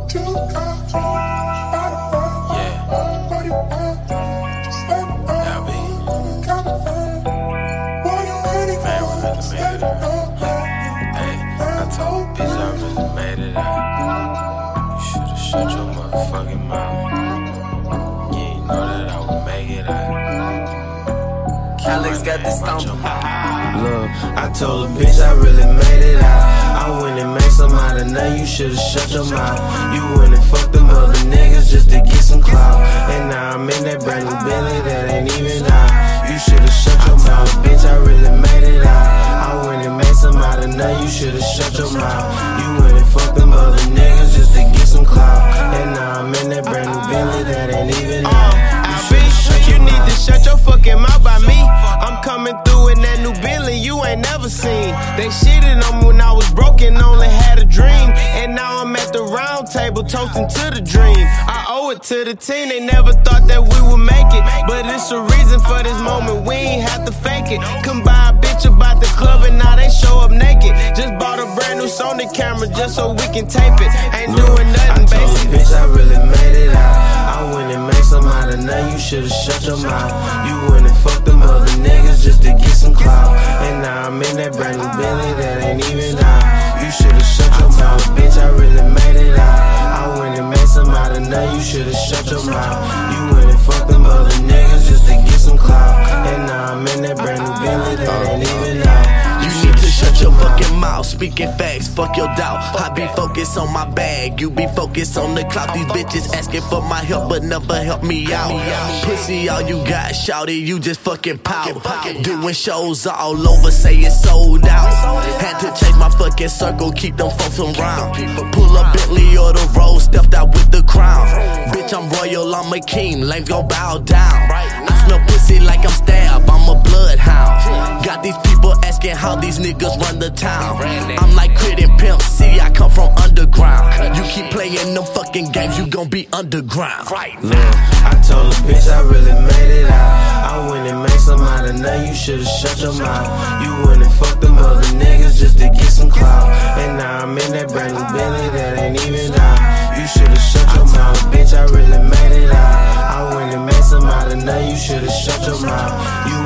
Alex got this stomp. Look, I told a bitch I really made it out. I went and made some out of nothing, you should've shut your mouth. You went and fucked them other niggas just to get some clout. And now I'm in that brand new Bentley that ain't even out. You should've shut your mouth, bitch, I really made it out. I went and made some out of nothing, you should've shut your mouth. You went and fucked them other niggas just to get some clout. And now I'm in that brand new Bentley that ain't even out. You need to shut your fucking mouth by me. I'm coming through in that new Bentley you ain't never seen. They shitted on me when I was broken, only had a dream. And now I'm at the round table toasting to the dream. I owe it to the team, they never thought that we would make it. But it's a reason for this moment, we ain't have to fake it. Come by a bitch about the club and now they show up naked. Just bought a brand new Sony camera just so we can tape it. Ain't doing nothing basic. Bitch, I really made it out. I went and made some out of nothing, you should've shut your mouth. You went and fucked them other niggas just to get some clout. And now I'm in that brand new Bentley that ain't even out. You should've shut your mouth, bitch, I really made it out. I went and made some out of nothing, you should've shut your mouth. You went and fucked them other niggas just to get some clout. And now I'm in that brand new Bentley that ain't even out. You need to shut your fucking mouth, speaking facts, fuck your doubt. I be focused on my bag, you be focused on the clout. These bitches asking for my help but never help me out. Pussy all you got, shout it, you just fucking pout. Doing shows all over, say it's sold out. Had to change my fucking circle, keep them folks around. Pull up Bentley or the road, stepped out with the crown. Bitch, I'm royal, I'm a king, lames gon' bow down. I smell pussy like I'm stabbed, I'm a bloodhound. Got these people asking how these niggas run the town. I'm like Crit and Pimp C, I come from underground. You keep playing them fucking games, you gon' be underground. Look, I told a bitch I really made it out. I went and made some out of nothing, you should've shut your mouth. You went and fucked them other niggas just to get some clout. And now I'm in that brand new Bentley that ain't even out. You should've shut your mouth, bitch, I really made it out. I went and made some out of nothing, you should've shut your mouth. You